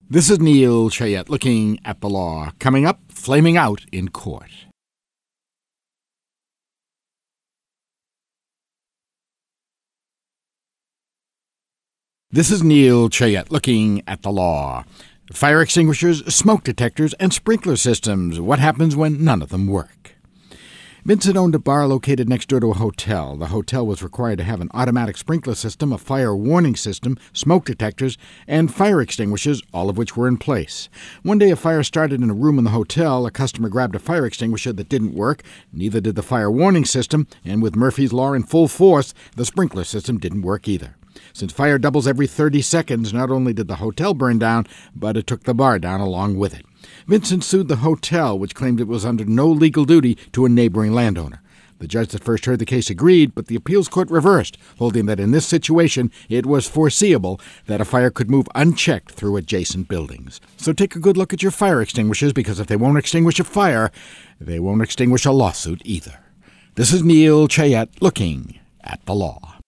This is Neil Chayette looking at the law. Coming up, flaming out in court. This is Neil Chayette looking at the law. Fire extinguishers, smoke detectors, and sprinkler systems. What happens when none of them work? Vincent owned a bar located next door to a hotel. The hotel was required to have an automatic sprinkler system, a fire warning system, smoke detectors, and fire extinguishers, all of which were in place. One day a fire started in a room in the hotel. A customer grabbed a fire extinguisher that didn't work. Neither did the fire warning system, and with Murphy's Law in full force, the sprinkler system didn't work either. Since fire doubles every 30 seconds, not only did the hotel burn down, but it took the bar down along with it. Vincent sued the hotel, which claimed it was under no legal duty to a neighboring landowner. The judge that first heard the case agreed, but the appeals court reversed, holding that in this situation it was foreseeable that a fire could move unchecked through adjacent buildings. So take a good look at your fire extinguishers, because if they won't extinguish a fire, they won't extinguish a lawsuit either. This is Neil Chayette looking at the law.